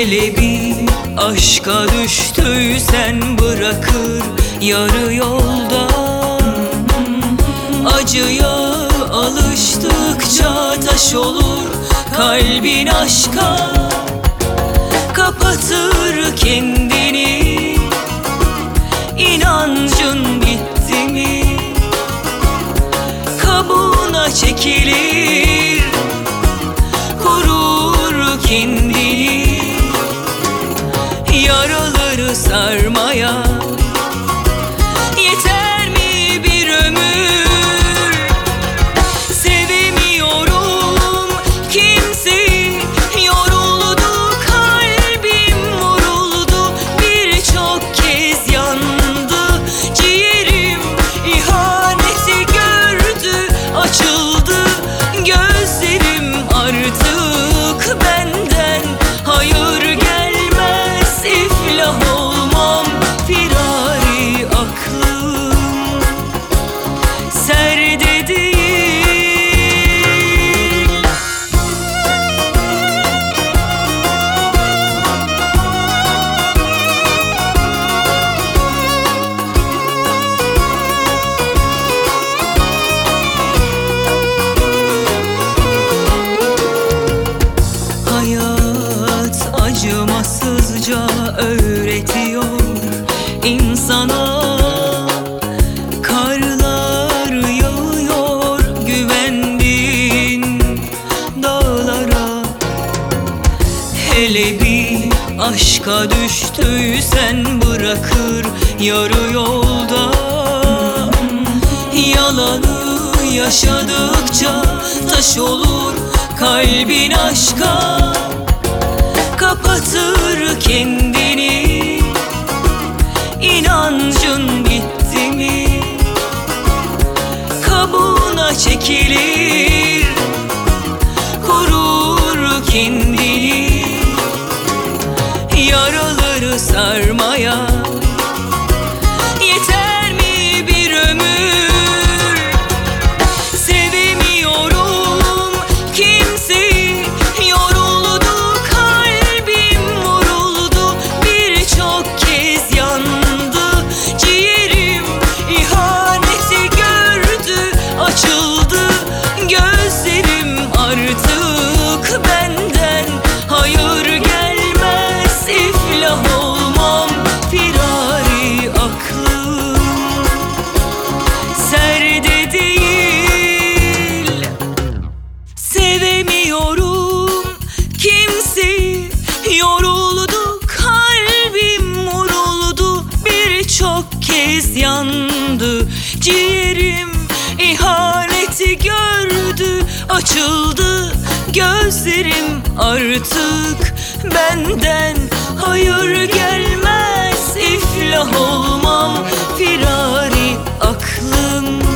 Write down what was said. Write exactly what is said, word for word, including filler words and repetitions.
Hele bir aşka düştüysen bırakır yarı yolda. Acıya alıştıkça taş olur kalbin aşka. Kapatır kendini, inancın bitti mi? Kabuğuna çekilir, korur kendini. Yaraları sarmaya yeter mi bir ömür? Sevemiyorum kimseyi, yoruldu kalbim vuruldu. Birçok kez yandı ciğerim, ihaneti gördü, açıldı gözlerim. Artık benden hayır gelmez, iflah olmam firari aklım serde değil. Hayat acımasızca öğretiyor insana. Karlar yağıyor güvendiğin dağlara. Hele bir aşka düştüysen bırakır yarı yolda. Yalanı yaşadıkça taş olur kalbin aşka. Kapatır kendini, inancın bitti mi? Kabuğuna çekilir, korur kendini. Yaraları sarmaya yeter mi bir ömür? Sevemiyorum kimseyi, yoruldu kalbim vuruldu. Birçok kez yandı ciğerim, ihaneti gördü, açıldı gözlerim. Artık benden hayır gelmez, iflah olmam firari aklım serde değil. Sevemiyorum kimseyi, yoruldu kalbim vuruldu. Birçok kez yandı ciğerim, ihaneti gördü, açıldı gözlerim. Artık benden hayır gelmez, iflah olmam firari aklım